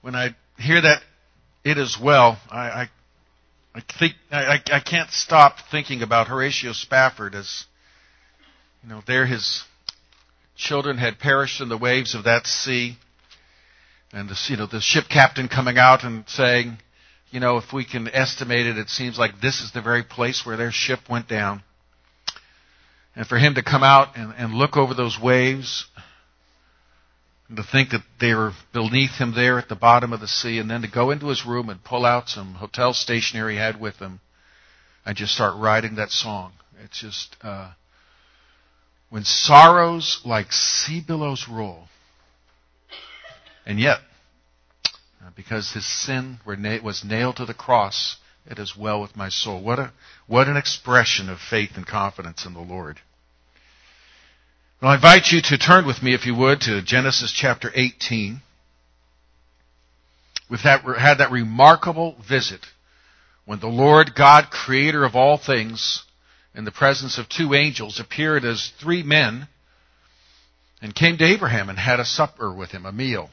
when I hear that it is well, I think I can't stop thinking about Horatio Spafford as, there his children had perished in the waves of that sea, and the ship captain coming out and saying, if we can estimate it, it seems like this is the very place where their ship went down. And for him to come out and look over those waves, and to think that they were beneath him there at the bottom of the sea, and then to go into his room and pull out some hotel stationery he had with him, and just start writing that song. It's just, when sorrows like sea billows roll, and yet, because his sin was nailed to the cross, it is well with my soul. What an expression of faith and confidence in the Lord. Well, I invite you to turn with me, if you would, to Genesis chapter 18. We've had that remarkable visit when the Lord God, creator of all things, in the presence of two angels, appeared as three men and came to Abraham and had a supper with him, a meal.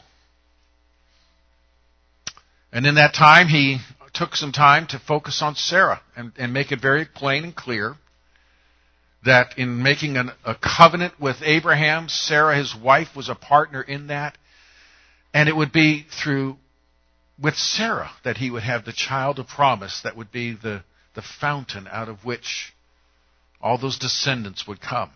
And in that time, he took some time to focus on Sarah and make it very plain and clear that in making a covenant with Abraham, Sarah, his wife, was a partner in that. And it would be with Sarah that he would have the child of promise that would be the fountain out of which all those descendants would come.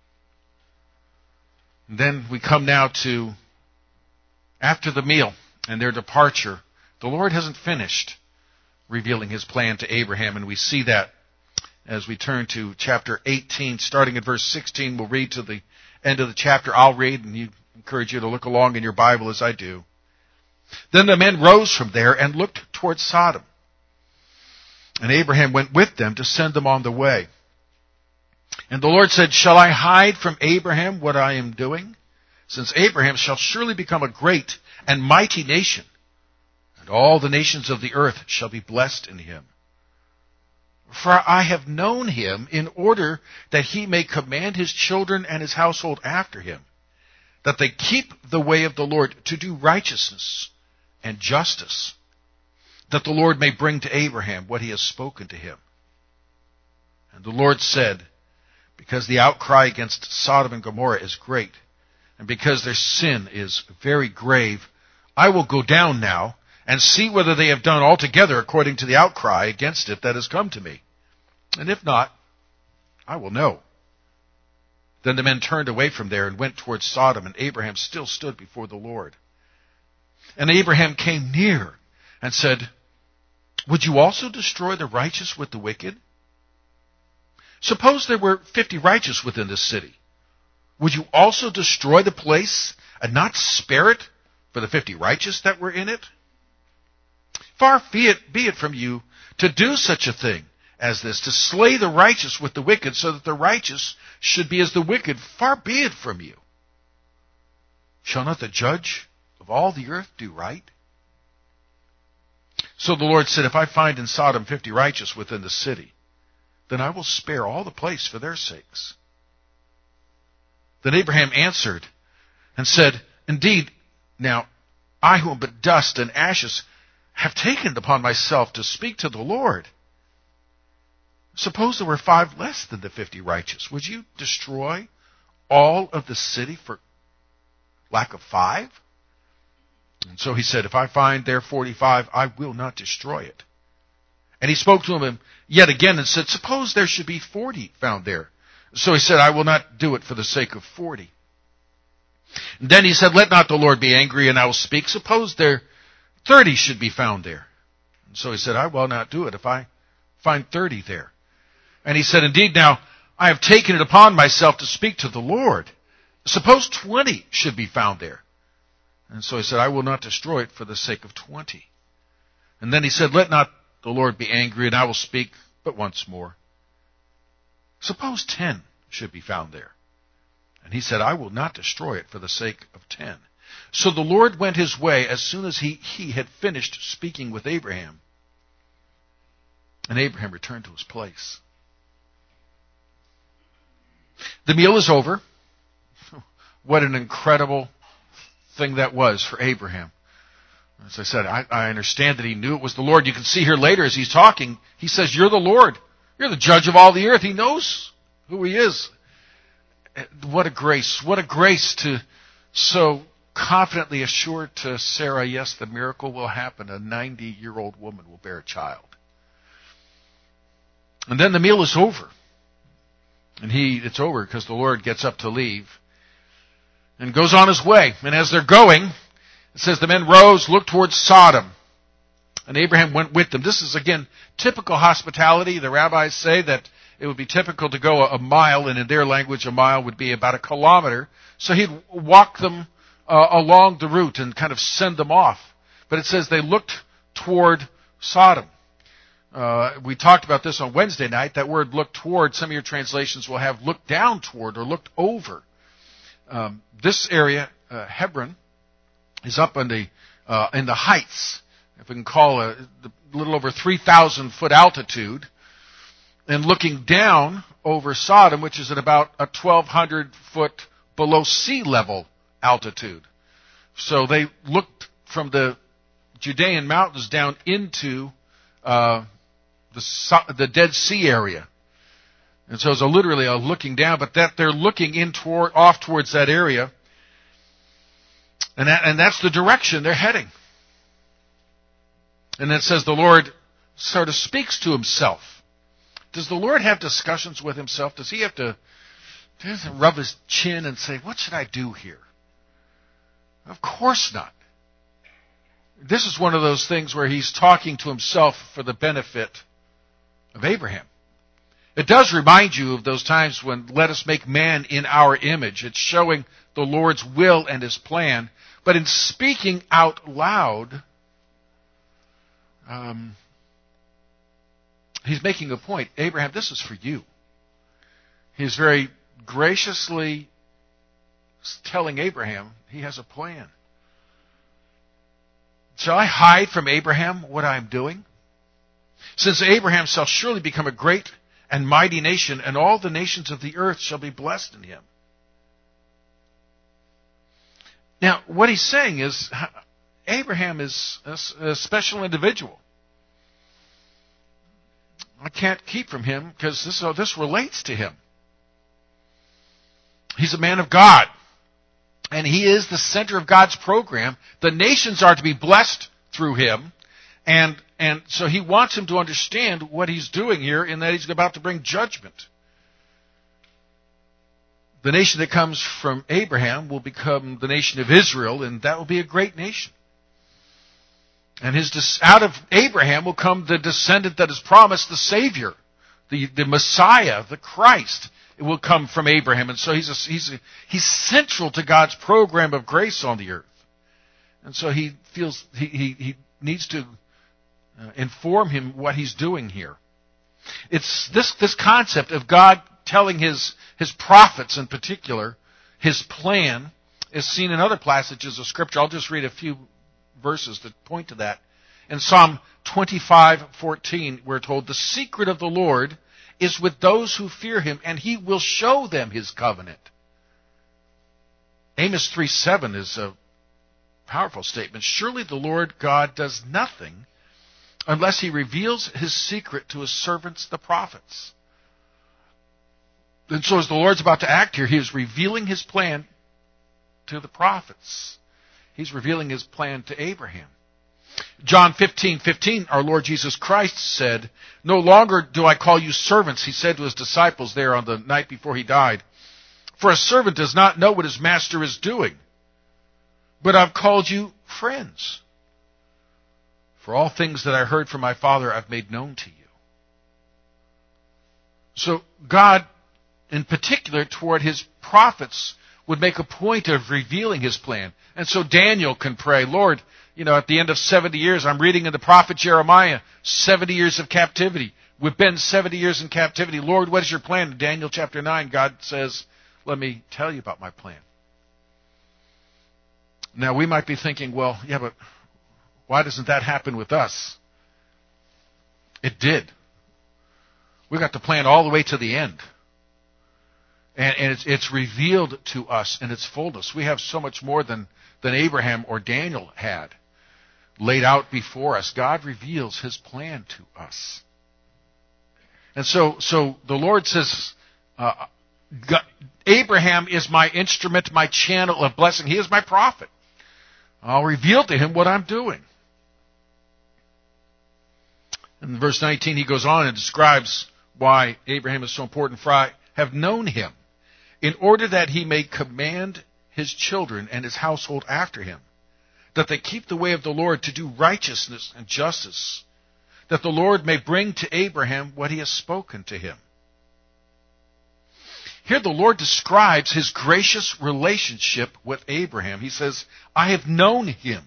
And then we come now to after the meal and their departure. The Lord hasn't finished revealing his plan to Abraham, and we see that as we turn to chapter 18, starting at verse 16. We'll read to the end of the chapter. I'll read, and encourage you to look along in your Bible as I do. Then the men rose from there and looked towards Sodom. And Abraham went with them to send them on the way. And the Lord said, "Shall I hide from Abraham what I am doing? Since Abraham shall surely become a great and mighty nation, and all the nations of the earth shall be blessed in him. For I have known him in order that he may command his children and his household after him, that they keep the way of the Lord to do righteousness and justice, that the Lord may bring to Abraham what he has spoken to him." And the Lord said, "Because the outcry against Sodom and Gomorrah is great, and because their sin is very grave, I will go down now and see whether they have done altogether according to the outcry against it that has come to me. And if not, I will know." Then the men turned away from there and went towards Sodom, and Abraham still stood before the Lord. And Abraham came near and said, "Would you also destroy the righteous with the wicked? Suppose there were 50 righteous within this city. Would you also destroy the place and not spare it for the 50 righteous that were in it? Far be it from you to do such a thing as this, to slay the righteous with the wicked, so that the righteous should be as the wicked. Far be it from you. Shall not the judge of all the earth do right?" So the Lord said, "If I find in Sodom 50 righteous within the city, then I will spare all the place for their sakes." Then Abraham answered and said, "Indeed, now I who am but dust and ashes have taken it upon myself to speak to the Lord. Suppose there were 5 less than the 50 righteous. Would you destroy all of the city for lack of 5? And so he said, "If I find there 45, I will not destroy it." And he spoke to him yet again and said, "Suppose there should be 40 found there." So he said, "I will not do it for the sake of 40. And then he said, "Let not the Lord be angry, and I will speak. Suppose there 30 should be found there." And so he said, "I will not do it if I find 30 there." And he said, "Indeed, now I have taken it upon myself to speak to the Lord. Suppose 20 should be found there." And so he said, "I will not destroy it for the sake of 20. And then he said, "Let not the Lord be angry, and I will speak but once more. Suppose 10 should be found there." And he said, "I will not destroy it for the sake of 10. So the Lord went his way as soon as he had finished speaking with Abraham. And Abraham returned to his place. The meal is over. What an incredible thing that was for Abraham. As I said, I understand that he knew it was the Lord. You can see here later as he's talking, he says, "You're the Lord. You're the judge of all the earth." He knows who he is. What a grace. What a grace to so confidently assure to Sarah, yes, the miracle will happen. A 90-year-old woman will bear a child. And then the meal is over. And it's over because the Lord gets up to leave and goes on his way. And as they're going, it says the men rose, looked towards Sodom, and Abraham went with them. This is, again, typical hospitality. The rabbis say that it would be typical to go a mile, and in their language, a mile would be about a kilometer. So he'd walk them along the route and kind of send them off. But it says they looked toward Sodom. We talked about this on Wednesday night. That word "look toward," some of your translations will have "looked down toward" or "looked over." This area, Hebron, is up in the heights, if we can call a little over 3,000 foot altitude, and looking down over Sodom, which is at about a 1,200 foot below sea level altitude. So they looked from the Judean mountains down into the Dead Sea area. And so it's literally a looking down, but that they're looking off towards that area. And that's the direction they're heading. And it says the Lord sort of speaks to himself. Does the Lord have discussions with himself? Does he have to rub his chin and say, "What should I do here?" Of course not. This is one of those things where he's talking to himself for the benefit of Abraham. It does remind you of those times when "let us make man in our image." It's showing the Lord's will and his plan. But in speaking out loud, he's making a point. Abraham, this is for you. He's very graciously telling Abraham he has a plan. Shall I hide from Abraham what I am doing? Since Abraham shall surely become a great and mighty nation, and all the nations of the earth shall be blessed in him. Now, what he's saying is, Abraham is a special individual. I can't keep from him because this relates to him. He's a man of God, and he is the center of God's program. The nations are to be blessed through him, and so he wants him to understand what he's doing here in that he's about to bring judgment. The nation that comes from Abraham will become the nation of Israel, and that will be a great nation. And out of Abraham will come the descendant that is promised, the Savior, the Messiah, the Christ. It will come from Abraham, and so he's central to God's program of grace on the earth. And so he feels he needs to inform him what he's doing here. It's this concept of God telling his prophets in particular his plan is seen in other passages of Scripture. I'll just read a few verses that point to that. In Psalm 25:14, we're told, "The secret of the Lord is with those who fear him, and he will show them his covenant." Amos 3:7 is a powerful statement. "Surely the Lord God does nothing unless he reveals his secret to his servants, the prophets." And so as the Lord's about to act here, he is revealing his plan to the prophets. He's revealing his plan to Abraham. John 15:15, our Lord Jesus Christ said, "No longer do I call you servants," he said to his disciples there on the night before he died. "For a servant does not know what his master is doing. But I've called you friends. For all things that I heard from my Father I've made known to you." So God, in particular toward his prophets, would make a point of revealing his plan. And so Daniel can pray, "Lord, at the end of 70 years, I'm reading in the prophet Jeremiah, 70 years of captivity. We've been 70 years in captivity. Lord, what is your plan?" In Daniel chapter 9, God says, "Let me tell you about my plan." Now, we might be thinking, well, yeah, but why doesn't that happen with us? It did. We got the plan all the way to the end. And it's revealed to us in its fullness. We have so much more than Abraham or Daniel had. laid out before us. God reveals his plan to us. And so the Lord says, Abraham is my instrument, my channel of blessing. He is my prophet. I'll reveal to him what I'm doing. In verse 19, he goes on and describes why Abraham is so important. For I have known him, in order that he may command his children and his household after him, that they keep the way of the Lord to do righteousness and justice, that the Lord may bring to Abraham what he has spoken to him. Here the Lord describes his gracious relationship with Abraham. He says, I have known him.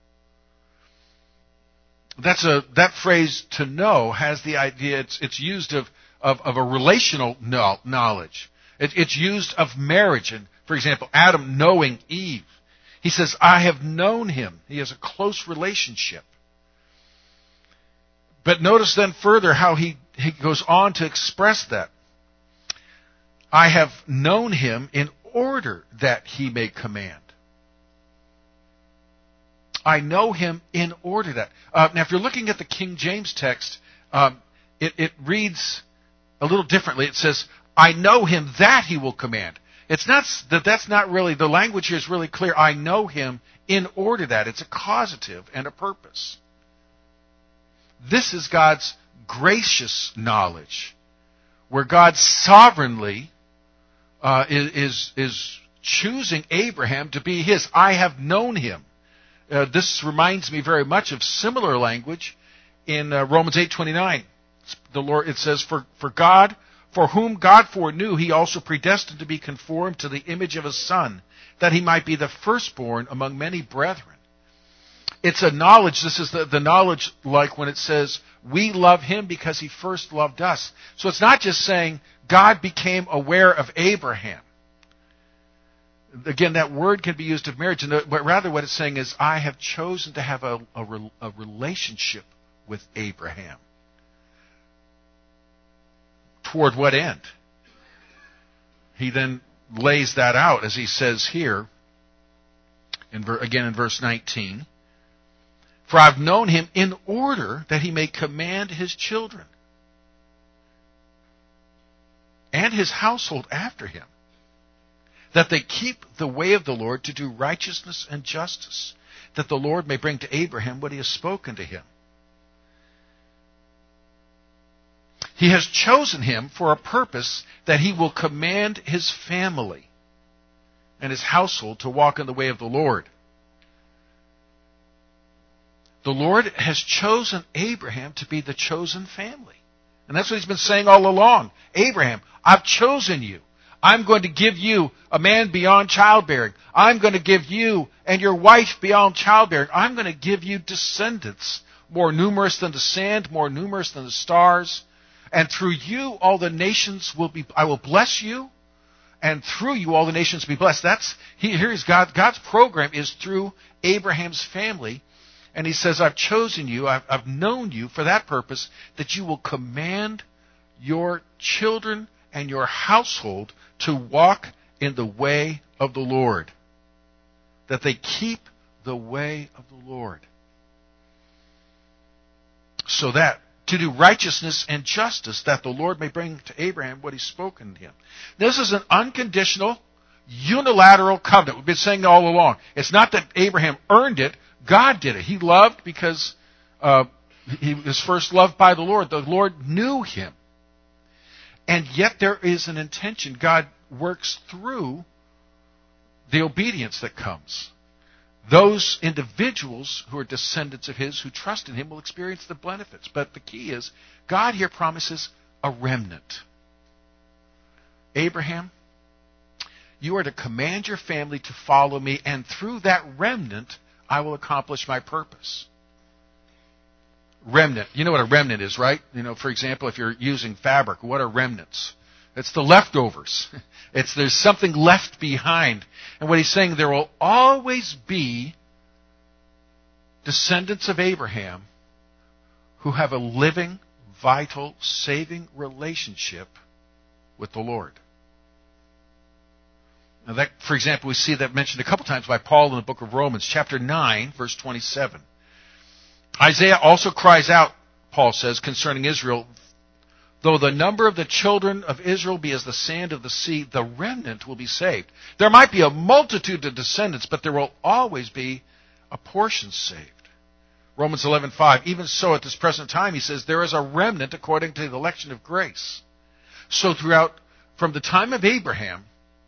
That phrase, to know, has the idea, it's used of a relational knowledge. It's used of marriage. And, for example, Adam knowing Eve. He says, I have known him. He has a close relationship. But notice then further how he goes on to express that. I have known him in order that he may command. I know him in order that. Now, if you're looking at the King James text, it reads a little differently. It says, I know him that he will command. It's not that's not really, the language here is really clear. I know him in order that. It's a causative and a purpose. This is God's gracious knowledge, where God sovereignly is choosing Abraham to be his. I have known him. This reminds me very much of similar language in Romans 8:29. The Lord, it says, for God, for whom God foreknew, he also predestined to be conformed to the image of his Son, that he might be the firstborn among many brethren. It's a knowledge. This is the knowledge like when it says, we love him because he first loved us. So it's not just saying God became aware of Abraham. Again, that word can be used of marriage, but rather what it's saying is, I have chosen to have a relationship with Abraham. Toward what end? He then lays that out, as he says here, again in verse 19. For I've known him in order that he may command his children and his household after him, that they keep the way of the Lord to do righteousness and justice, that the Lord may bring to Abraham what he has spoken to him. He has chosen him for a purpose, that he will command his family and his household to walk in the way of the Lord. The Lord has chosen Abraham to be the chosen family. And that's what he's been saying all along. Abraham, I've chosen you. I'm going to give you a man beyond childbearing. I'm going to give you and your wife beyond childbearing. I'm going to give you descendants more numerous than the sand, more numerous than the stars. And through you, all the nations I will bless you. And through you, all the nations will be blessed. Here's God's program is through Abraham's family. And he says, I've chosen you, I've known you for that purpose, that you will command your children and your household to walk in the way of the Lord. That they keep the way of the Lord. So that, to do righteousness and justice, that the Lord may bring to Abraham what he's spoken to him. This is an unconditional, unilateral covenant. We've been saying all along. It's not that Abraham earned it. God did it. He loved because he was first loved by the Lord. The Lord knew him. And yet there is an intention. God works through the obedience that comes. Those individuals who are descendants of his, who trust in him, will experience the benefits. But the key is, God here promises a remnant. Abraham, you are to command your family to follow me, and through that remnant, I will accomplish my purpose. Remnant. You know what a remnant is, right? For example, if you're using fabric, what are remnants? It's the leftovers. There's something left behind. And what he's saying, there will always be descendants of Abraham who have a living, vital, saving relationship with the Lord. Now that, for example, we see that mentioned a couple times by Paul in the book of Romans, chapter 9, verse 27. Isaiah also cries out, Paul says, concerning Israel, though the number of the children of Israel be as the sand of the sea, the remnant will be saved. There might be a multitude of descendants, but there will always be a portion saved. Romans 11:5, even so at this present time, he says, there is a remnant according to the election of grace. So from the time of Abraham,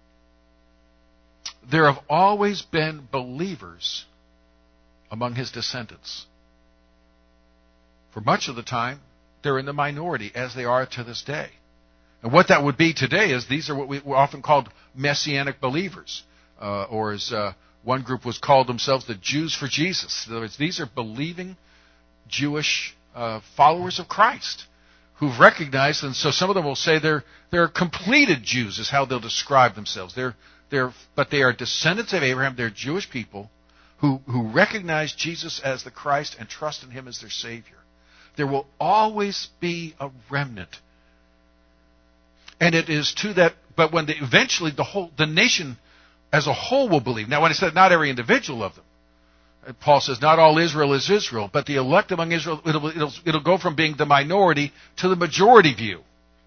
there have always been believers among his descendants. For much of the time, they're in the minority, as they are to this day. And what that would be today is these are what we often called messianic believers, or as one group was called themselves the Jews for Jesus. In other words, these are believing Jewish followers of Christ who've recognized, and so some of them will say they're completed Jews is how they'll describe themselves. But they are descendants of Abraham. They're Jewish people who recognize Jesus as the Christ and trust in him as their Savior. There will always be a remnant. And it is to that, but when eventually the nation as a whole will believe. Now, when I said not every individual of them, Paul says not all Israel is Israel, but the elect among Israel, it'll go from being the minority to the majority view.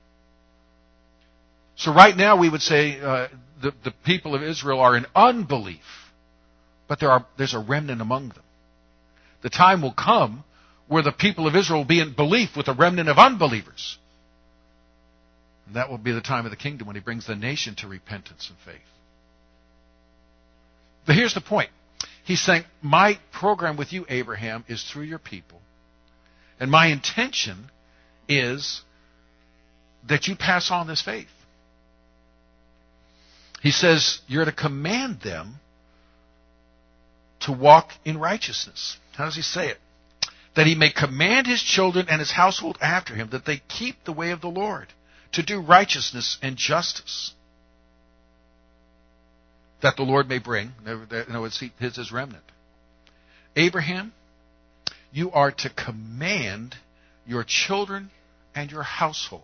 So right now we would say the people of Israel are in unbelief, but there's a remnant among them. The time will come where the people of Israel will be in belief with a remnant of unbelievers. And that will be the time of the kingdom when he brings the nation to repentance and faith. But here's the point. He's saying, my program with you, Abraham, is through your people. And my intention is that you pass on this faith. He says, you're to command them to walk in righteousness. How does he say it? That he may command his children and his household after him, that they keep the way of the Lord, to do righteousness and justice, that the Lord may bring, his remnant. Abraham, you are to command your children and your household.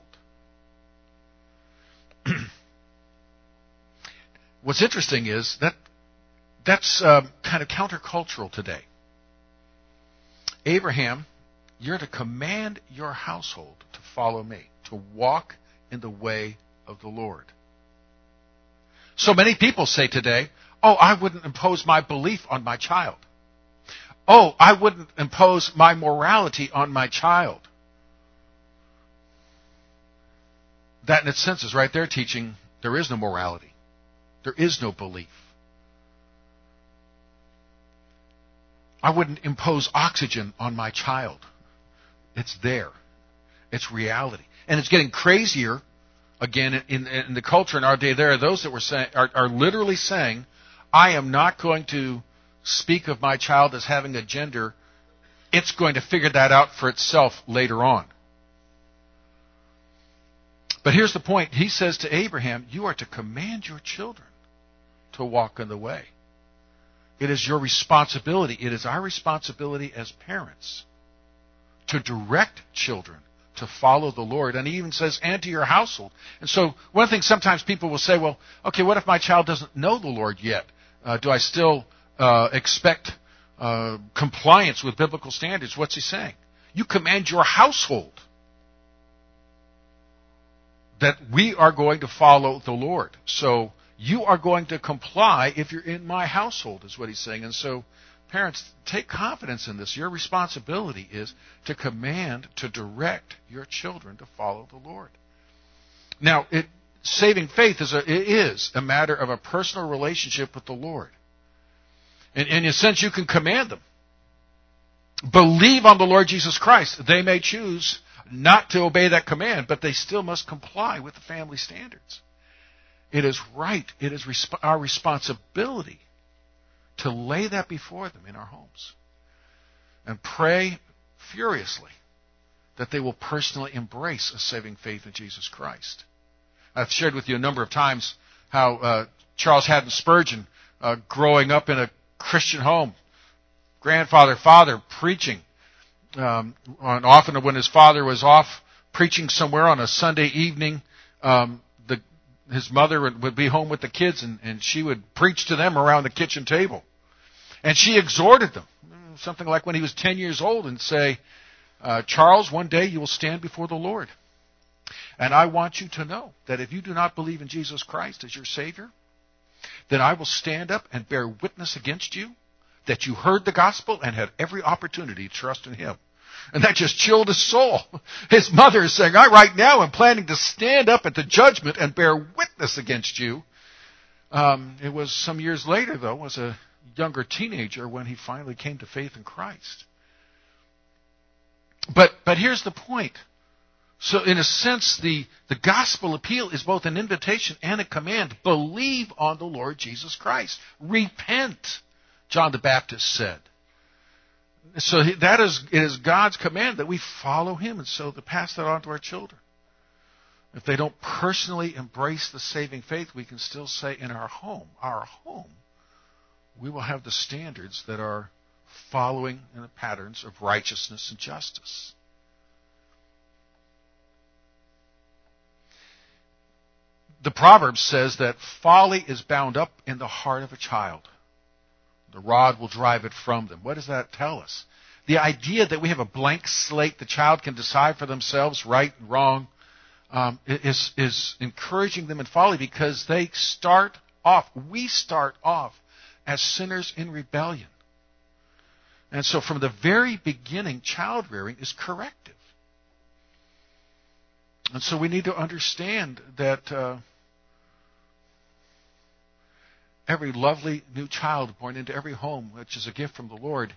What's interesting is that's kind of countercultural today. Abraham, you're to command your household to follow me, to walk in the way of the Lord. So many people say today, oh, I wouldn't impose my belief on my child. Oh, I wouldn't impose my morality on my child. That in its sense is right there teaching there is no morality. There is no belief. I wouldn't impose oxygen on my child. It's there. It's reality. And it's getting crazier, again, in the culture in our day. There are those that are literally saying, I am not going to speak of my child as having a gender. It's going to figure that out for itself later on. But here's the point. He says to Abraham, you are to command your children to walk in the way. It is your responsibility. It is our responsibility as parents to direct children to follow the Lord. And he even says, and to your household. And so one of the things sometimes people will say, well, okay, what if my child doesn't know the Lord yet? Do I still expect compliance with biblical standards? What's he saying? You command your household that we are going to follow the Lord. So you are going to comply if you're in my household, is what he's saying. And so, parents, take confidence in this. Your responsibility is to command, to direct your children to follow the Lord. Now, saving faith is a matter of a personal relationship with the Lord. And in a sense, you can command them. Believe on the Lord Jesus Christ. They may choose not to obey that command, but they still must comply with the family standards. It is right. It is our responsibility to lay that before them in our homes and pray furiously that they will personally embrace a saving faith in Jesus Christ. I've shared with you a number of times how Charles Haddon Spurgeon, growing up in a Christian home, grandfather, father, preaching, often when his father was off preaching somewhere on a Sunday evening, his mother would be home with the kids, and she would preach to them around the kitchen table. And she exhorted them, something like when he was 10 years old, and say, Charles, one day you will stand before the Lord. And I want you to know that if you do not believe in Jesus Christ as your Savior, then I will stand up and bear witness against you that you heard the gospel and had every opportunity to trust in Him. And that just chilled his soul. His mother is saying, I right now am planning to stand up at the judgment and bear witness against you. It was some years later, though, as a younger teenager, when he finally came to faith in Christ. But here's the point. So in a sense, the gospel appeal is both an invitation and a command. Believe on the Lord Jesus Christ. Repent, John the Baptist said. So it is God's command that we follow Him, and so to pass that on to our children. If they don't personally embrace the saving faith, we can still say in our home, we will have the standards that are following in the patterns of righteousness and justice. The Proverbs says that folly is bound up in the heart of a child. The rod will drive it from them. What does that tell us? The idea that we have a blank slate, the child can decide for themselves right and wrong, is encouraging them in folly, because we start off as sinners in rebellion. And so from the very beginning, child rearing is corrective. And so we need to understand that every lovely new child born into every home, which is a gift from the Lord,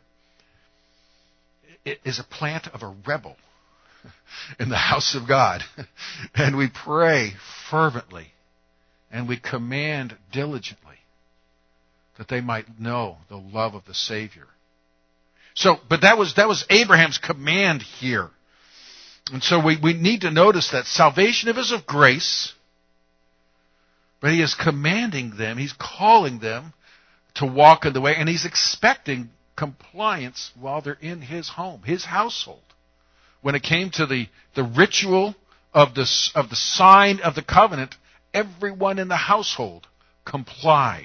is a plant of a rebel in the house of God. And we pray fervently and we command diligently that they might know the love of the Savior. So, but that was Abraham's command here. And so we need to notice that salvation is of grace, but He is commanding them, He's calling them to walk in the way, and He's expecting compliance while they're in His home, His household. When it came to the ritual of the sign of the covenant, everyone in the household complied,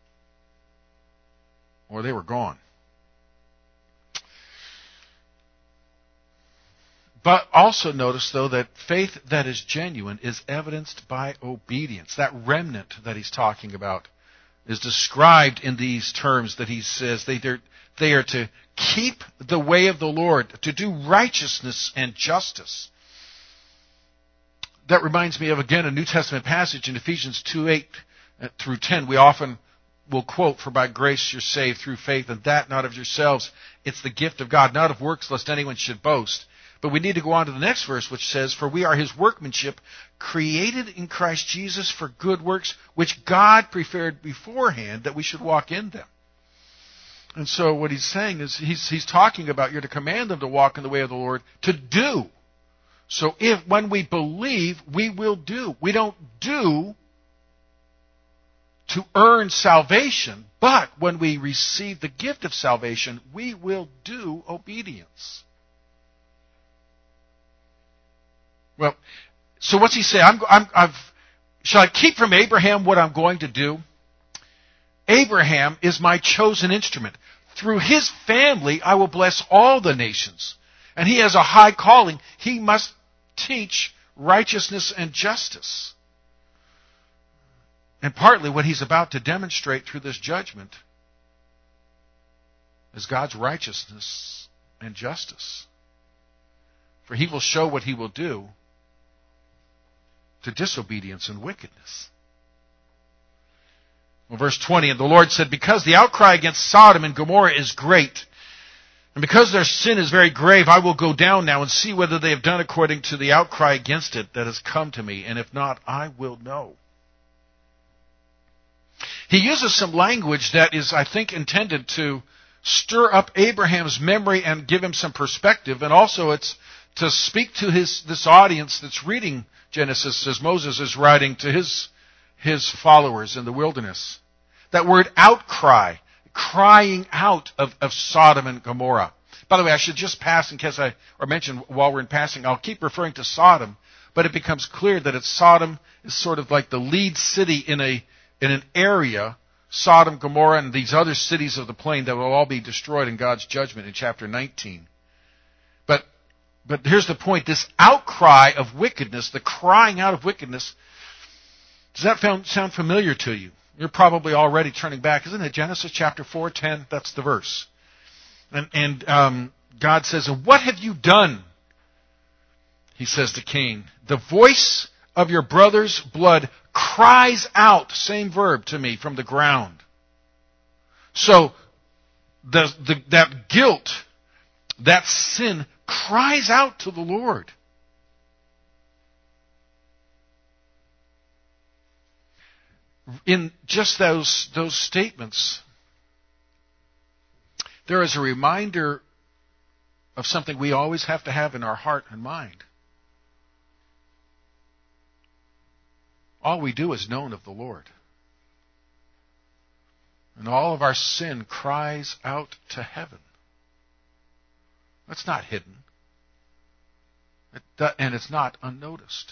or they were gone. But also notice, though, that faith that is genuine is evidenced by obedience. That remnant that he's talking about is described in these terms that he says they are to keep the way of the Lord, to do righteousness and justice. That reminds me of, again, a New Testament passage in Ephesians 2:8 through 10. We often will quote, "For by grace you're saved through faith, and that not of yourselves. It's the gift of God, not of works, lest anyone should boast." But we need to go on to the next verse, which says, "For we are His workmanship, created in Christ Jesus for good works, which God prepared beforehand that we should walk in them." And so what he's saying is, he's talking about you're to command them to walk in the way of the Lord, to do. So when we believe, we will do. We don't do to earn salvation, but when we receive the gift of salvation, we will do obedience. Well, so what's he say? Shall I keep from Abraham what I'm going to do? Abraham is my chosen instrument. Through his family I will bless all the nations. And he has a high calling. He must teach righteousness and justice. And partly what he's about to demonstrate through this judgment is God's righteousness and justice. For he will show what he will do to disobedience and wickedness. Well, verse 20, "And the Lord said, because the outcry against Sodom and Gomorrah is great, and because their sin is very grave, I will go down now and see whether they have done according to the outcry against it that has come to me, and if not, I will know." He uses some language that is, I think, intended to stir up Abraham's memory and give him some perspective, and also it's to speak to this audience that's reading Genesis as Moses is writing to his followers in the wilderness. That word outcry, crying out of Sodom and Gomorrah. By the way, I should just pass in case mention while we're in passing, I'll keep referring to Sodom, but it becomes clear that Sodom is sort of like the lead city in an area Sodom, Gomorrah, and these other cities of the plain that will all be destroyed in God's judgment in chapter 19. But here's the point. This outcry of wickedness, the crying out of wickedness, does that sound familiar to you? You're probably already turning back. Isn't it Genesis chapter 4:10? That's the verse. And God says, "And what have you done?" He says to Cain, "The voice of your brother's blood cries out," same verb, "to me from the ground." So that guilt, that sin cries out to the Lord. In just those statements, there is a reminder of something we always have to have in our heart and mind. All we do is known of the Lord. And all of our sin cries out to heaven. That's not hidden. And it's not unnoticed.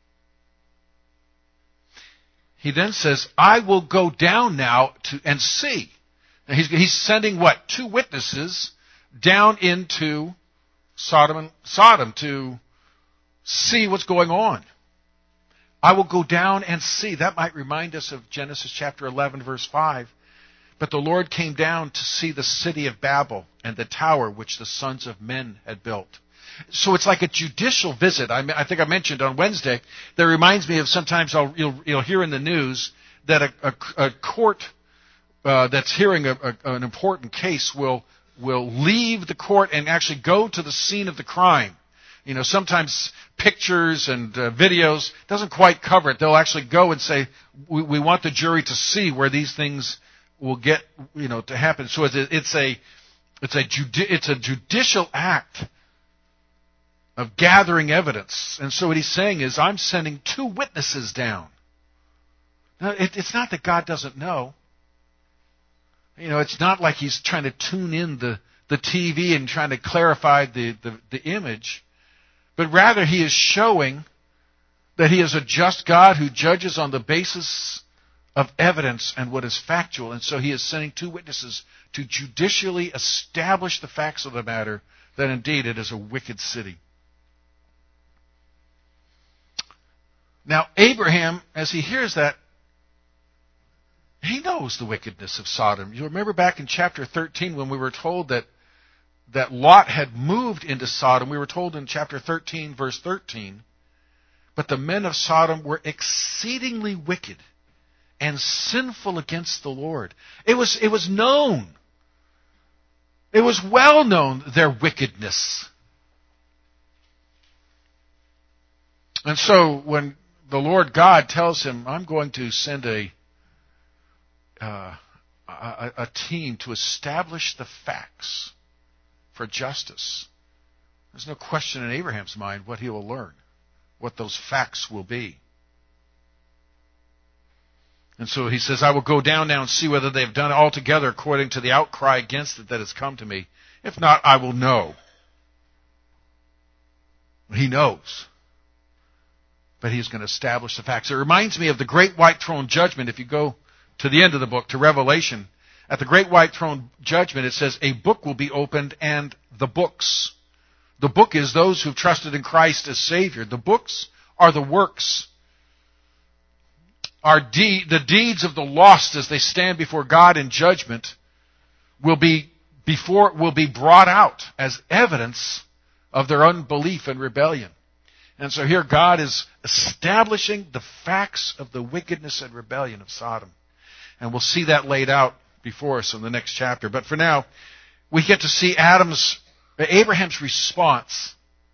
He then says, "I will go down now and see." Now he's sending what? 2 witnesses down into Sodom to see what's going on. I will go down and see. That might remind us of Genesis chapter 11, verse 5. "But the Lord came down to see the city of Babel and the tower which the sons of men had built." So it's like a judicial visit. I think I mentioned on Wednesday, that reminds me of sometimes you'll hear in the news that a court that's hearing an important case will leave the court and actually go to the scene of the crime. You know, sometimes pictures and videos doesn't quite cover it. They'll actually go and say, we want the jury to see where these things will get, to happen. So it's a judicial act of gathering evidence. And so what he's saying is, I'm sending 2 witnesses down. Now, it's not that God doesn't know. It's not like he's trying to tune in the TV and trying to clarify the image. But rather he is showing that he is a just God who judges on the basis of evidence and what is factual. And so he is sending 2 witnesses to judicially establish the facts of the matter, that indeed it is a wicked city. Now, Abraham, as he hears that, he knows the wickedness of Sodom. You remember back in chapter 13 when we were told that Lot had moved into Sodom. We were told in chapter 13, verse 13, "But the men of Sodom were exceedingly wicked and sinful against the Lord." It was known. It was well known, their wickedness. And so when the Lord God tells him, "I'm going to send a team to establish the facts for justice," there's no question in Abraham's mind what he will learn, what those facts will be. And so he says, "I will go down now and see whether they have done it altogether according to the outcry against it that has come to me. If not, I will know." He knows. But he's going to establish the facts. It reminds me of the great white throne judgment. If you go to the end of the book, to Revelation, at the great white throne judgment, it says, "A book will be opened, and the books." The book is those who've trusted in Christ as Savior. The books are the works. The deeds of the lost as they stand before God in judgment will be brought out as evidence of their unbelief and rebellion. And so here God is establishing the facts of the wickedness and rebellion of Sodom. And we'll see that laid out before us in the next chapter. But for now, we get to see Abraham's response.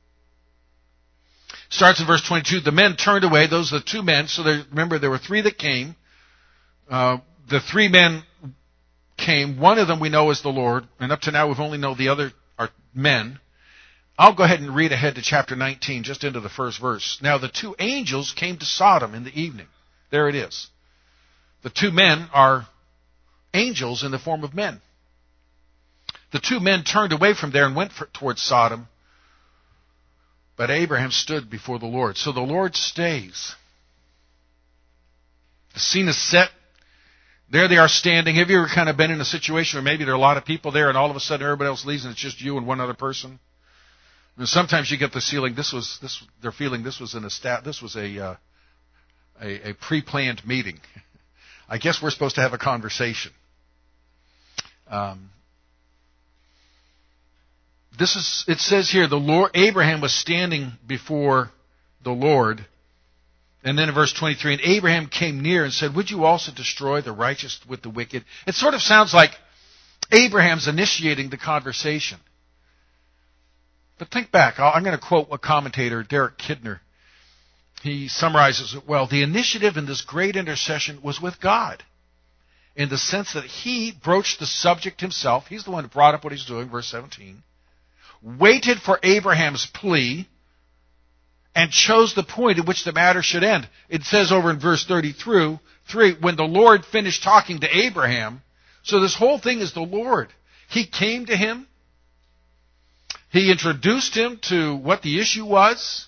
Starts in verse 22. The men turned away. Those are the 2 men. So remember, there were 3 that came. The 3 men came. One of them we know is the Lord. And up to now, we've only known the other are men. I'll go ahead and read ahead to chapter 19, just into the first verse. "Now the 2 angels came to Sodom in the evening." There it is. The 2 men are angels in the form of men. "The 2 men turned away from there and went towards Sodom. But Abraham stood before the Lord." So the Lord stays. The scene is set. There they are standing. Have you ever kind of been in a situation where maybe there are a lot of people there and all of a sudden everybody else leaves and it's just you and one other person? And sometimes you get the feeling they're feeling this was a pre-planned meeting. I guess we're supposed to have a conversation. It says here, Abraham was standing before the Lord. And then in verse 23, and Abraham came near and said, would you also destroy the righteous with the wicked? It sort of sounds like Abraham's initiating the conversation. But think back. I'm going to quote a commentator, Derek Kidner. He summarizes it well. The initiative in this great intercession was with God, in the sense that he broached the subject himself. He's the one who brought up what he's doing, verse 17. Waited for Abraham's plea, and chose the point at which the matter should end. It says over in verse 33, when the Lord finished talking to Abraham, so this whole thing is the Lord. He came to him. He introduced him to what the issue was.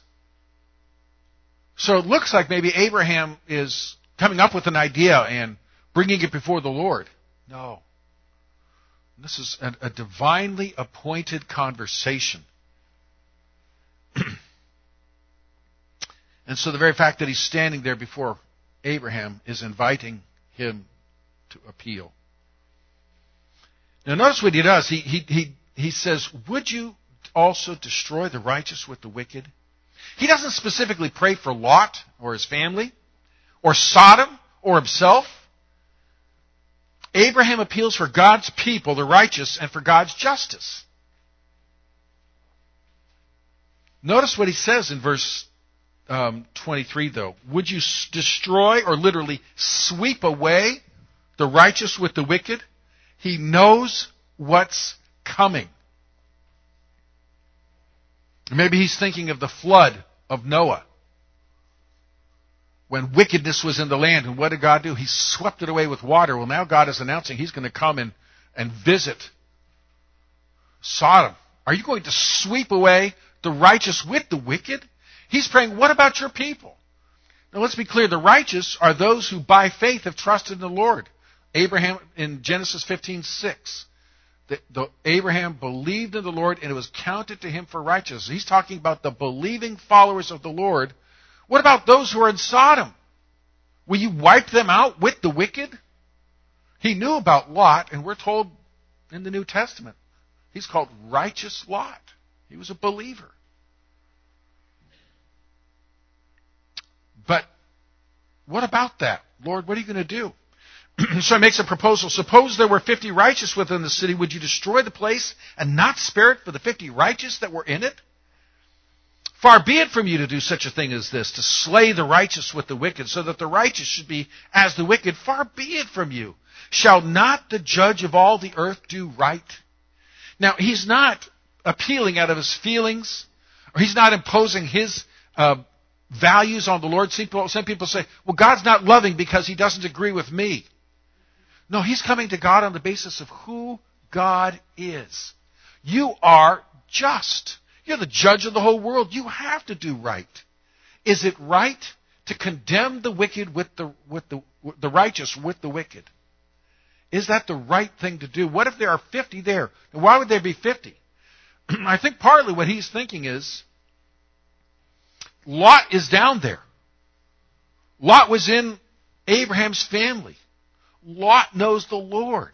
So it looks like maybe Abraham is coming up with an idea and bringing it before the Lord. No. This is a divinely appointed conversation. And so the very fact that he's standing there before Abraham is inviting him to appeal. Now notice what he does. He says, would you also destroy the righteous with the wicked? He doesn't specifically pray for Lot or his family or Sodom or himself. Abraham appeals for God's people, the righteous, and for God's justice. Notice what he says in verse 23, though. Would you destroy or literally sweep away the righteous with the wicked? He knows what's coming. Maybe he's thinking of the flood of Noah, when wickedness was in the land. And what did God do? He swept it away with water. Well, now God is announcing he's going to come and visit Sodom. Are you going to sweep away the righteous with the wicked? He's praying, what about your people? Now let's be clear. The righteous are those who by faith have trusted in the Lord. Abraham, in Genesis 15:6, Abraham believed in the Lord and it was counted to him for righteousness. He's talking about the believing followers of the Lord. What about those who are in Sodom? Will you wipe them out with the wicked? He knew about Lot, and we're told in the New Testament, he's called righteous Lot. He was a believer. But what about that? Lord, what are you going to do? So he makes a proposal. Suppose there were 50 righteous within the city. Would you destroy the place and not spare it for the 50 righteous that were in it? Far be it from you to do such a thing as this, to slay the righteous with the wicked, so that the righteous should be as the wicked. Far be it from you. Shall not the judge of all the earth do right? Now, he's not appealing out of his feelings, or he's not imposing his values on the Lord. Some people say, well, God's not loving because he doesn't agree with me. No, he's coming to God on the basis of who God is. You are just. You're the judge of the whole world. You have to do right. Is it right to condemn the wicked with the righteous with the wicked? Is that the right thing to do? What if there are 50 there? And why would there be 50? I think partly what he's thinking is, Lot is down there. Lot was in Abraham's family. Lot knows the Lord.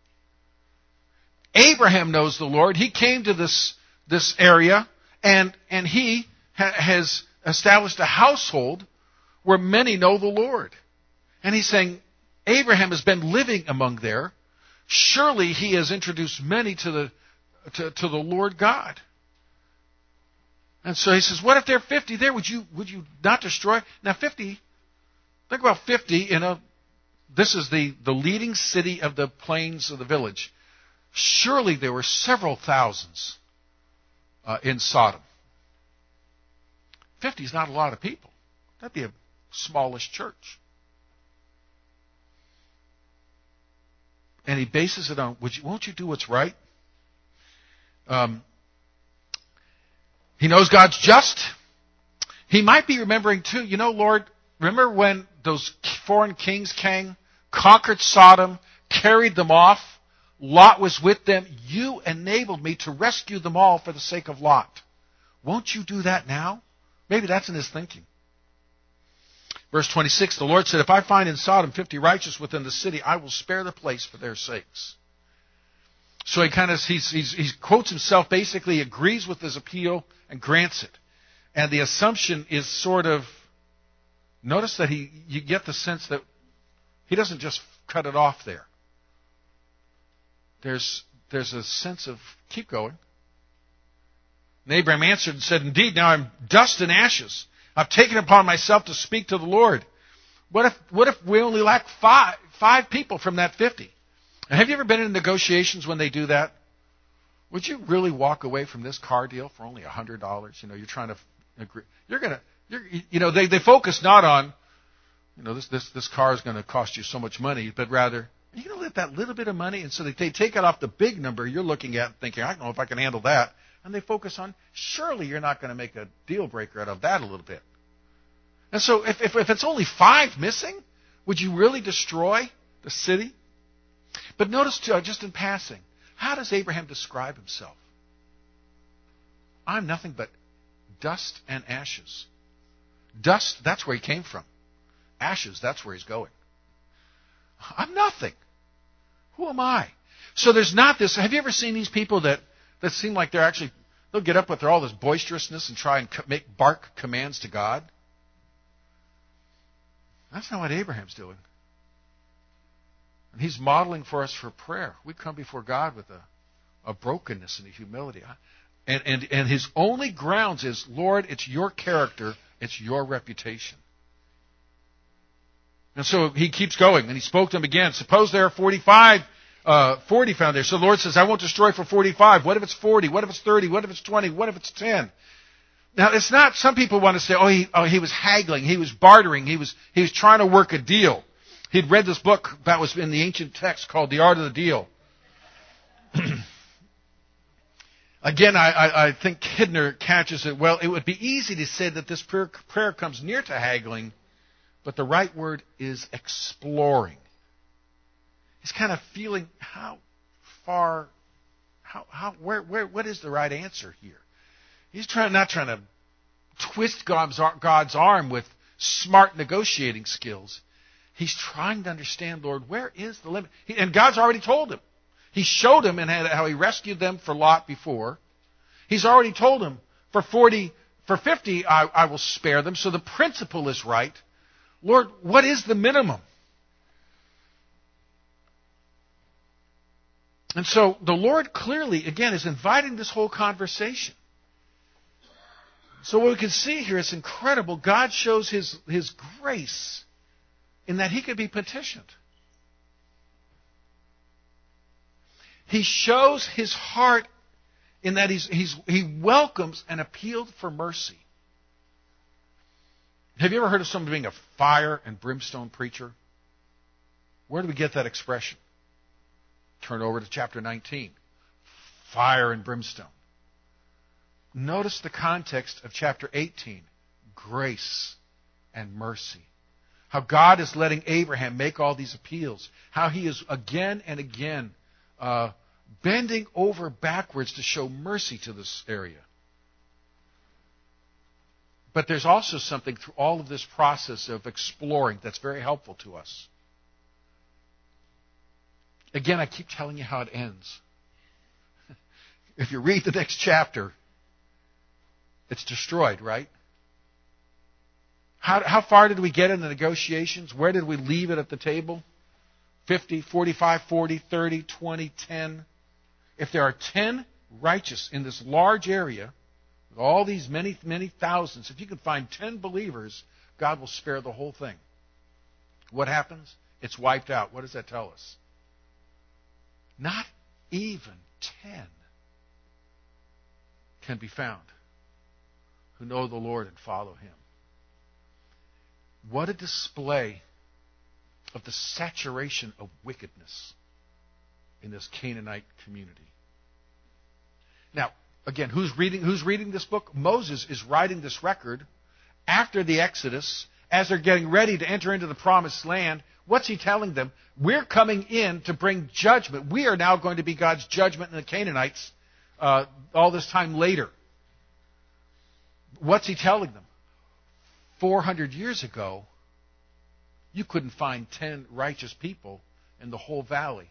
Abraham knows the Lord. He came to this area, and he has established a household where many know the Lord. And he's saying, Abraham has been living among there. Surely he has introduced many to the Lord God. And so he says, what if there are 50 there? Would you not destroy? Now 50, think about 50 this is the leading city of the plains of the village. Surely there were several thousands in Sodom. 50 is not a lot of people. That'd be a smallish church. And he bases it on, won't you do what's right? He knows God's just. He might be remembering too, Lord, remember when those foreign kings came conquered Sodom, carried them off. Lot was with them. You enabled me to rescue them all for the sake of Lot. Won't you do that now? Maybe that's in his thinking. Verse 26, the Lord said, if I find in Sodom 50 righteous within the city, I will spare the place for their sakes. So he quotes himself, basically agrees with his appeal and grants it. And the assumption is sort of, notice that you get the sense that he doesn't just cut it off there. There's a sense of keep going. And Abraham answered and said, indeed, now I'm dust and ashes. I've taken upon myself to speak to the Lord. What if we only lack five people from that 50? Now, have you ever been in negotiations when they do that? Would you really walk away from this car deal for only $100? You're trying to agree. They focus not on, this car is going to cost you so much money, but rather, are you going to let that little bit of money? And so they take it off the big number you're looking at and thinking, I don't know if I can handle that. And they focus on, surely you're not going to make a deal breaker out of that a little bit. And so if it's only 5 missing, would you really destroy the city? But notice, too, just in passing, how does Abraham describe himself? I'm nothing but dust and ashes. Dust, that's where he came from. Ashes, that's where he's going. I'm nothing. Who am I? So there's not this. Have you ever seen these people that seem like they'll get up with all this boisterousness and try and bark commands to God? That's not what Abraham's doing. And he's modeling for us for prayer. We come before God with a brokenness and a humility. And his only grounds is, Lord, it's your character, it's your reputation. And so he keeps going, and he spoke to him again. Suppose there are 40 found there. So the Lord says, I won't destroy for 45. What if it's 40? What if it's 30? What if it's 20? What if it's 10? Now, it's not, some people want to say, he was haggling, he was bartering, he was trying to work a deal. He'd read this book that was in the ancient text called The Art of the Deal. Again, I think Kidner catches it well. It would be easy to say that this prayer comes near to haggling, but the right word is exploring. He's kind of feeling what is the right answer here? He's not trying to twist God's arm with smart negotiating skills. He's trying to understand, Lord, where is the limit? And God's already told him. He showed him how he rescued them for Lot before. He's already told him, for 50, I will spare them. So the principle is right. Lord, what is the minimum? And so the Lord clearly, again, is inviting this whole conversation. So what we can see here is incredible. God shows his grace in that he could be petitioned. He shows his heart in that he welcomes an appeal for mercy. Have you ever heard of someone being a fire and brimstone preacher? Where do we get that expression? Turn over to chapter 19. Fire and brimstone. Notice the context of chapter 18. Grace and mercy. How God is letting Abraham make all these appeals. How he is again and again bending over backwards to show mercy to this area. But there's also something through all of this process of exploring that's very helpful to us. Again, I keep telling you how it ends. If you read the next chapter, it's destroyed, right? How far did we get in the negotiations? Where did we leave it at the table? 50, 45, 40, 30, 20, 10. If there are 10 righteous in this large area, with all these many, many thousands, if you can find 10 believers, God will spare the whole thing. What happens? It's wiped out. What does that tell us? Not even 10 can be found who know the Lord and follow him. What a display of the saturation of wickedness in this Canaanite community. Now, again, who's reading this book? Moses is writing this record after the Exodus, as they're getting ready to enter into the promised land, What's he telling them? We're coming in to bring judgment. We are now going to be God's judgment in the Canaanites all this time later. What's he telling them? 400 years ago, you couldn't find 10 righteous people in the whole valley.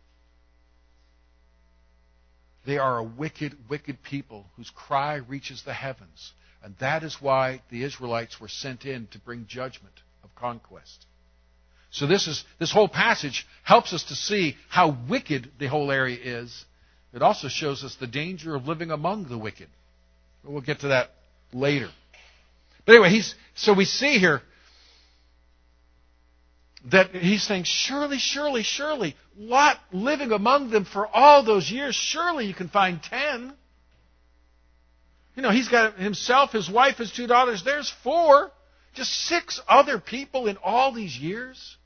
They are a wicked, wicked people whose cry reaches the heavens. And that is why the Israelites were sent in to bring judgment of conquest. So this whole passage helps us to see how wicked the whole area is. It also shows us the danger of living among the wicked. We'll get to that later. But anyway, so we see here that he's saying, surely, surely, surely, Lot living among them for all those years, surely you can find 10. You know, he's got himself, his wife, his 2 daughters. There's 4. Just 6 other people in all these years.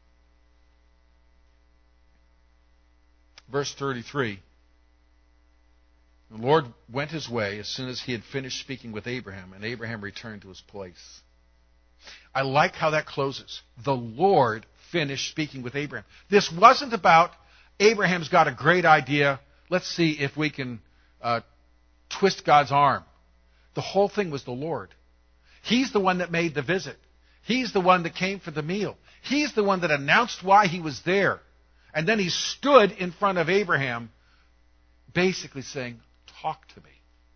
Verse 33. The Lord went his way as soon as he had finished speaking with Abraham, and Abraham returned to his place. I like how that closes. The Lord finished speaking with Abraham. This wasn't about Abraham's got a great idea. Let's see if we can twist God's arm. The whole thing was the Lord. He's the one that made the visit. He's the one that came for the meal. He's the one that announced why he was there. And then he stood in front of Abraham, basically saying, talk to me.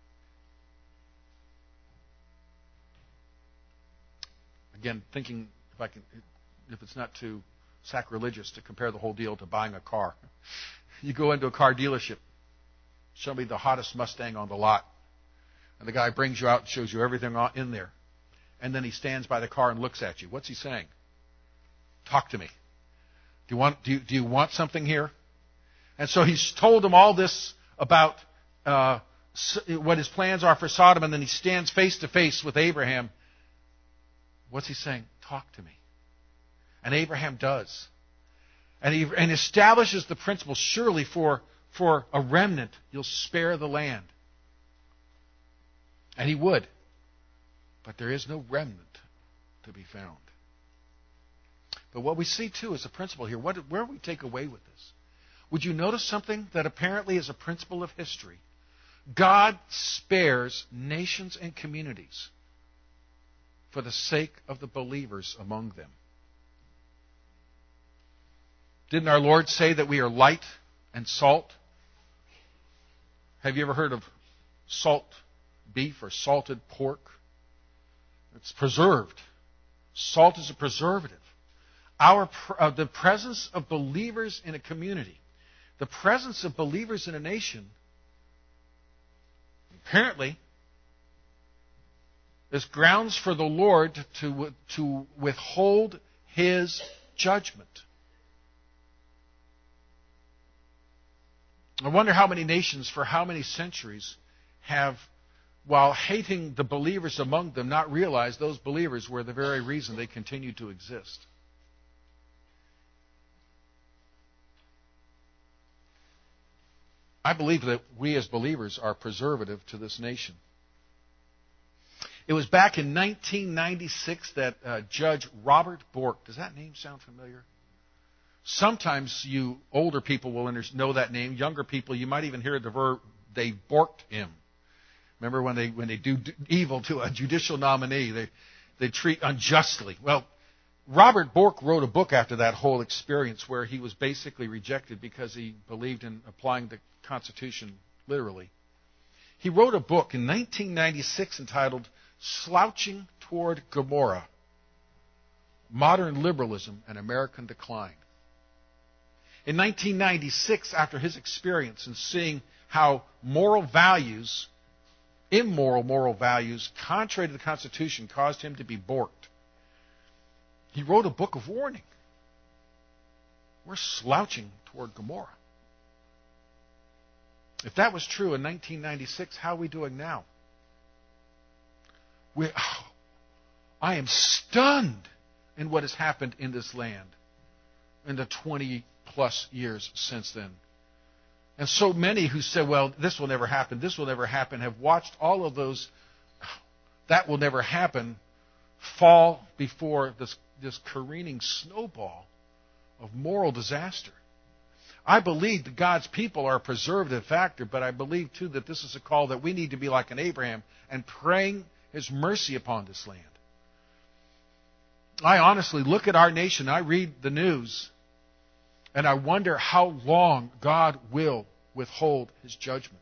Again, thinking if it's not too sacrilegious to compare the whole deal to buying a car. You go into a car dealership, show me the hottest Mustang on the lot. And the guy brings you out and shows you everything in there. And then he stands by the car and looks at you. What's he saying? Talk to me. Do you want something here? And so he's told him all this about what his plans are for Sodom, and then he stands face to face with Abraham. What's he saying? Talk to me. And Abraham does. And he establishes the principle, surely for a remnant, you'll spare the land. And he would. But there is no remnant to be found. But what we see, too, is a principle here. Where do we take away with this? Would you notice something that apparently is a principle of history? God spares nations and communities for the sake of the believers among them. Didn't our Lord say that we are light and salt? Have you ever heard of salt beef or salted pork? It's preserved. Salt is a preservative. The presence of believers in a community, the presence of believers in a nation, apparently is grounds for the Lord to withhold his judgment. I wonder how many nations for how many centuries have, while hating the believers among them, not realized those believers were the very reason they continue to exist. I believe that we as believers are preservative to this nation. It was back in 1996 that Judge Robert Bork, does that name sound familiar? Sometimes you older people will know that name. Younger people, you might even hear the verb, they borked him. Remember when they do evil to a judicial nominee, they treat unjustly. Well, Robert Bork wrote a book after that whole experience where he was basically rejected because he believed in applying the Constitution literally. He wrote a book in 1996 entitled Slouching Toward Gomorrah, Modern Liberalism and American Decline. In 1996, after his experience and seeing how immoral moral values, contrary to the Constitution, caused him to be borked, he wrote a book of warning. We're slouching toward Gomorrah. If that was true in 1996, how are we doing now? I am stunned in what has happened in this land in the 20-plus years since then. And so many who said, well, this will never happen, have watched all of those, that will never happen, fall before this careening snowball of moral disaster. I believe that God's people are a preservative factor, but I believe, too, that this is a call that we need to be like an Abraham and praying His mercy upon this land. I honestly look at our nation, I read the news, and I wonder how long God will withhold His judgment.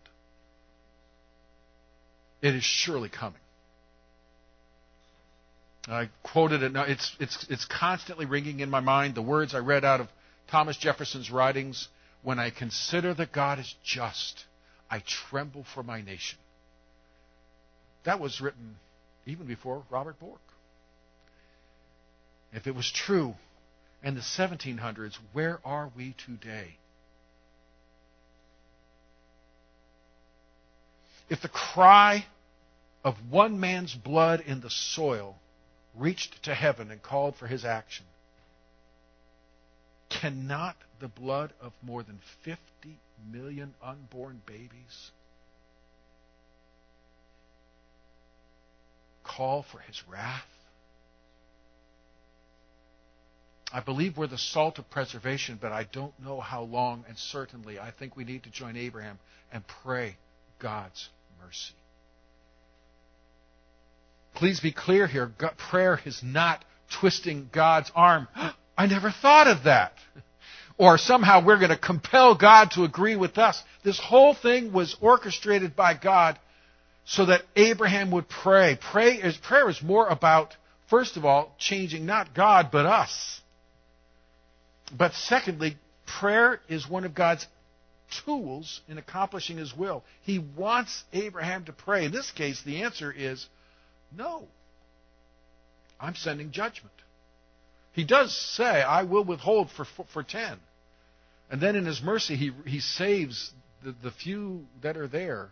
It is surely coming. I quoted it. It's constantly ringing in my mind, the words I read out of Thomas Jefferson's writings. When I consider that God is just, I tremble for my nation. That was written even before Robert Bork. If it was true in the 1700s, where are we today? If the cry of one man's blood in the soil reached to heaven and called for His action, cannot the blood of more than 50 million unborn babies call for His wrath? I believe we're the salt of preservation, but I don't know how long, and certainly I think we need to join Abraham and pray God's mercy. Please be clear here, prayer is not twisting God's arm. I never thought of that. Or somehow we're going to compel God to agree with us. This whole thing was orchestrated by God so that Abraham would pray. Prayer is more about, first of all, changing not God but us. But secondly, prayer is one of God's tools in accomplishing His will. He wants Abraham to pray. In this case, the answer is no. I'm sending judgment. He does say, I will withhold for 10. And then in His mercy, He saves the few that are there.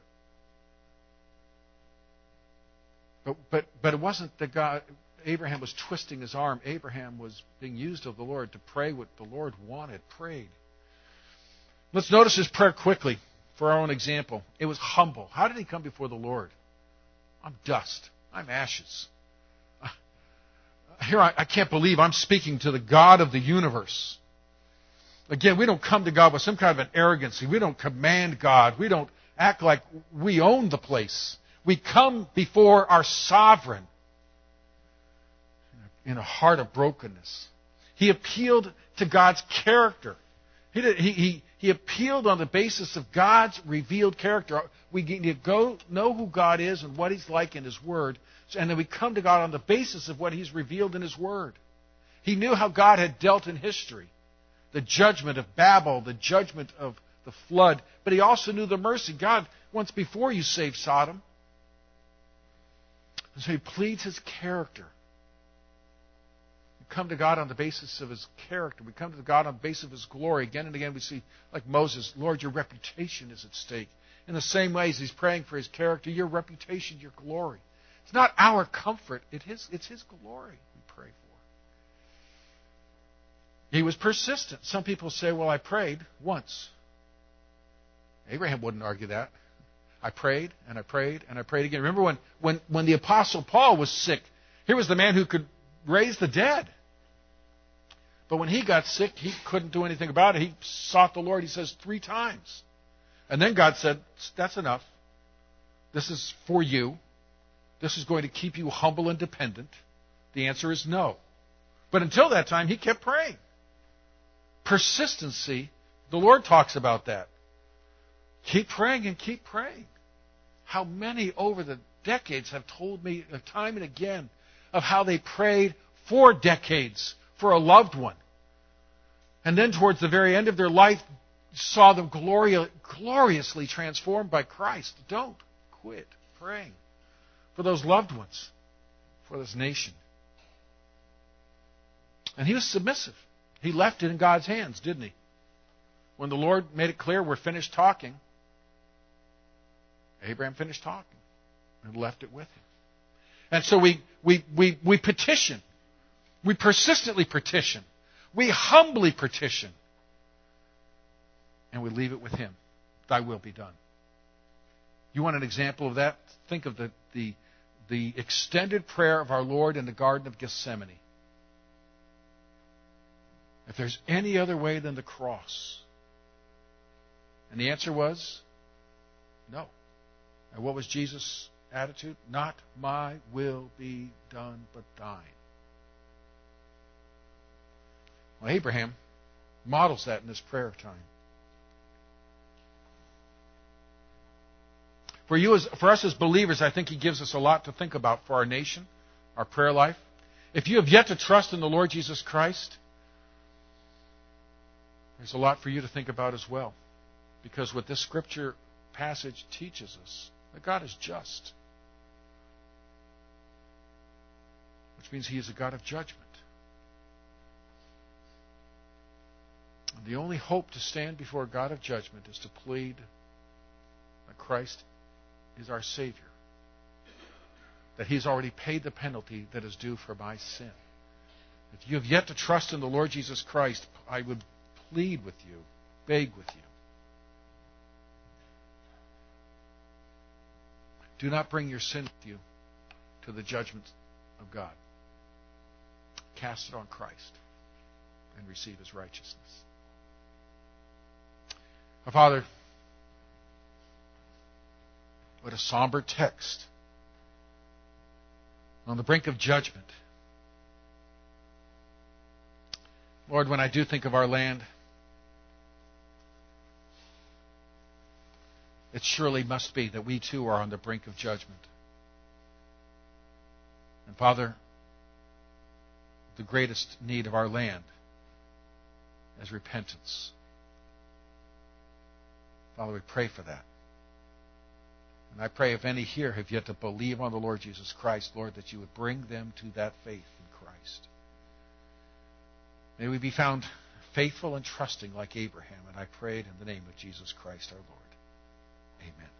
But it wasn't that Abraham was twisting his arm. Abraham was being used of the Lord to pray what the Lord wanted, prayed. Let's notice his prayer quickly for our own example. It was humble. How did he come before the Lord? I'm dust. I'm ashes. Here, I can't believe I'm speaking to the God of the universe. Again, we don't come to God with some kind of an arrogancy. We don't command God. We don't act like we own the place. We come before our sovereign in a heart of brokenness. He appealed to God's character. He appealed on the basis of God's revealed character. We need to go know who God is and what He's like in His Word. And then we come to God on the basis of what He's revealed in His Word. He knew how God had dealt in history. The judgment of Babel, the judgment of the flood. But He also knew the mercy. God, once before you saved Sodom. And so He pleads His character. We come to God on the basis of His character. We come to God on the basis of His glory. Again and again we see, like Moses, Lord, your reputation is at stake. In the same way as he's praying for His character, your reputation, your glory. It's not our comfort. It's His glory we pray for. He was persistent. Some people say, well, I prayed once. Abraham wouldn't argue that. I prayed, and I prayed, and I prayed again. Remember when the Apostle Paul was sick, here was the man who could raise the dead. But when he got sick, he couldn't do anything about it. He sought the Lord, he says, 3 times. And then God said, that's enough. This is for you. This is going to keep you humble and dependent. The answer is no. But until that time, he kept praying. Persistency, the Lord talks about that. Keep praying and keep praying. How many over the decades have told me time and again of how they prayed for decades for a loved one. And then towards the very end of their life, saw them gloriously transformed by Christ. Don't quit praying for those loved ones, for this nation. And he was submissive. He left it in God's hands, didn't he? When the Lord made it clear we're finished talking, Abraham finished talking and left it with him. And so we petition. We persistently petition. We humbly petition. And we leave it with Him. Thy will be done. You want an example of that? Think of the extended prayer of our Lord in the Garden of Gethsemane. if there's any other way than the cross. And the answer was no. And what was Jesus' attitude? Not my will be done, but thine. Well, Abraham models that in this prayer time. For us as believers, I think he gives us a lot to think about for our nation, our prayer life. If you have yet to trust in the Lord Jesus Christ, there's a lot for you to think about as well. Because what this scripture passage teaches us, that God is just. Which means he is a God of judgment. And the only hope to stand before a God of judgment is to plead that Christ is our Savior. That he's already paid the penalty that is due for my sin. If you have yet to trust in the Lord Jesus Christ, I would plead with you, beg with you. Do not bring your sin with you to the judgment of God. Cast it on Christ and receive his righteousness. Our Father, what a somber text. On the brink of judgment. Lord, when I do think of our land, it surely must be that we too are on the brink of judgment. And Father, the greatest need of our land is repentance. Father, we pray for that. And I pray if any here have yet to believe on the Lord Jesus Christ, Lord, that you would bring them to that faith in Christ. May we be found faithful and trusting like Abraham. And I pray it in the name of Jesus Christ our Lord. Amen.